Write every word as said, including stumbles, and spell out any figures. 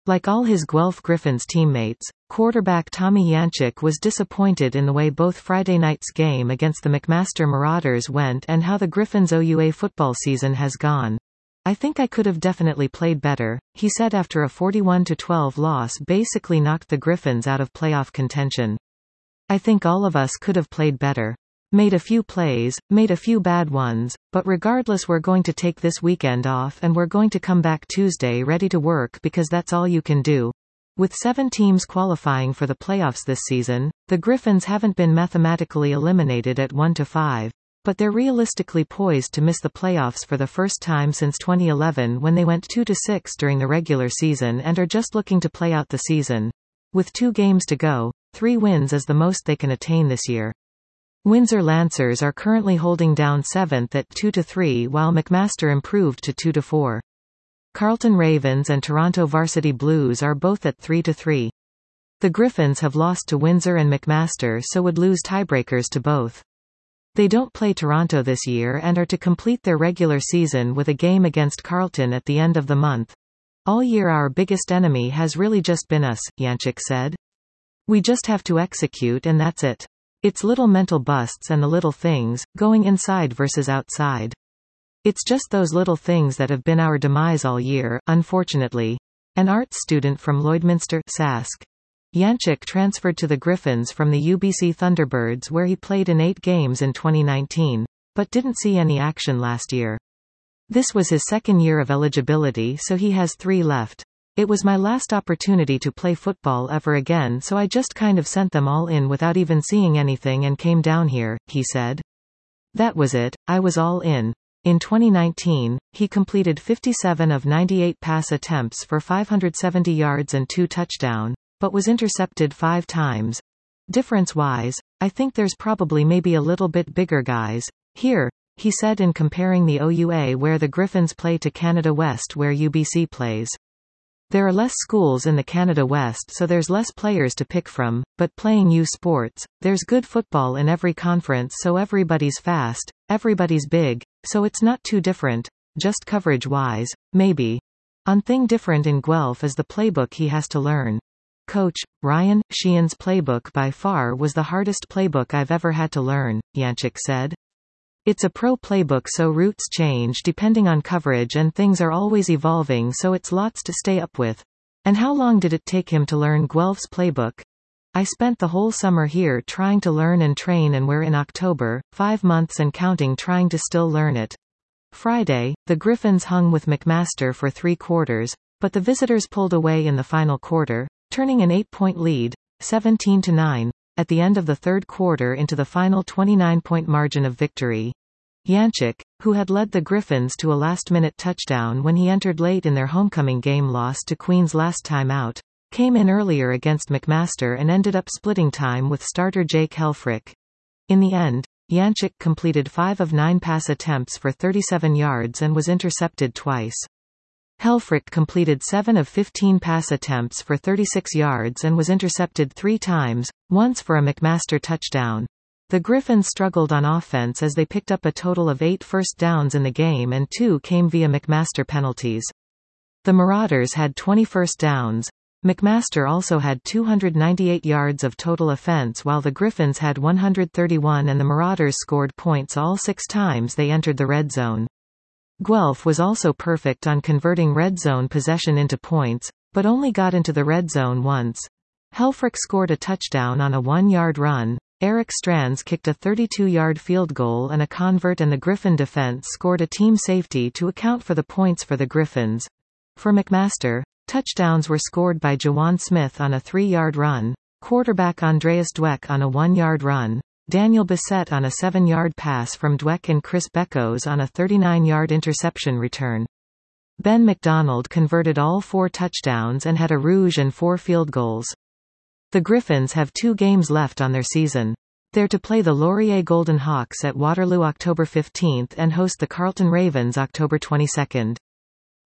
Like all his Guelph Griffins teammates, quarterback Tommy Janczyk was disappointed in the way both Friday night's game against the McMaster Marauders went and how the Griffins' O U A football season has gone. "I think I could have definitely played better," he said after a forty-one to twelve loss basically knocked the Griffins out of playoff contention. "I think all of us could have played better. Made a few plays, made a few bad ones, but regardless we're going to take this weekend off and we're going to come back Tuesday ready to work because that's all you can do." With seven teams qualifying for the playoffs this season, the Griffins haven't been mathematically eliminated at one to five, but they're realistically poised to miss the playoffs for the first time since twenty eleven when they went two to six during the regular season and are just looking to play out the season. With two games to go, three wins is the most they can attain this year. Windsor Lancers are currently holding down seventh at two to three while McMaster improved to two to four. Carlton Ravens and Toronto Varsity Blues are both at three to three. The Griffins have lost to Windsor and McMaster so would lose tiebreakers to both. They don't play Toronto this year and are to complete their regular season with a game against Carlton at the end of the month. "All year our biggest enemy has really just been us," Janczyk said. "We just have to execute and that's it. It's little mental busts and the little things, going inside versus outside. It's just those little things that have been our demise all year, unfortunately." An arts student from Lloydminster, Sask. Janczyk transferred to the Griffins from the U B C Thunderbirds where he played in eight games in twenty nineteen, but didn't see any action last year. This was his second year of eligibility so he has three left. "It was my last opportunity to play football ever again so I just kind of sent them all in without even seeing anything and came down here," he said. "That was it, I was all in." In twenty nineteen, he completed fifty-seven of ninety-eight pass attempts for five hundred seventy yards and two touchdowns, but was intercepted five times. "Difference-wise, I think there's probably maybe a little bit bigger guys here," he said in comparing the O U A where the Griffins play to Canada West where U B C plays. "There are less schools in the Canada West so there's less players to pick from, but playing U Sports, there's good football in every conference so everybody's fast, everybody's big, so it's not too different, just coverage-wise, maybe. On thing different in Guelph is the playbook he has to learn. Coach Ryan Sheehan's playbook by far was the hardest playbook I've ever had to learn," Janczyk said. "It's a pro playbook so routes change depending on coverage and things are always evolving so it's lots to stay up with." And how long did it take him to learn Guelph's playbook? "I spent the whole summer here trying to learn and train and we're in October, five months and counting trying to still learn it." Friday, the Griffins hung with McMaster for three quarters, but the visitors pulled away in the final quarter, turning an eight-point lead, seventeen to nine. At the end of the third quarter into the final twenty-nine point margin of victory. Janczyk, who had led the Griffins to a last-minute touchdown when he entered late in their homecoming game loss to Queen's last time out, came in earlier against McMaster and ended up splitting time with starter Jake Helfrich. In the end, Janczyk completed five of nine pass attempts for thirty-seven yards and was intercepted twice. Helfrich completed seven of fifteen pass attempts for thirty-six yards and was intercepted three times, once for a McMaster touchdown. The Griffins struggled on offense as they picked up a total of eight first downs in the game and two came via McMaster penalties. The Marauders had twenty first downs. McMaster also had two hundred ninety-eight yards of total offense while the Griffins had one hundred thirty-one and the Marauders scored points all six times they entered the red zone. Guelph was also perfect on converting red zone possession into points, but only got into the red zone once. Helfrich scored a touchdown on a one-yard run, Eric Strands kicked a thirty-two yard field goal and a convert and the Griffin defense scored a team safety to account for the points for the Griffins. For McMaster, touchdowns were scored by Jawan Smith on a three-yard run, quarterback Andreas Dweck on a one-yard run, Daniel Bissett on a seven-yard pass from Dweck and Chris Beckos on a thirty-nine yard interception return. Ben McDonald converted all four touchdowns and had a rouge and four field goals. The Griffins have two games left on their season. They're to play the Laurier Golden Hawks at Waterloo October fifteenth and host the Carlton Ravens October twenty-second.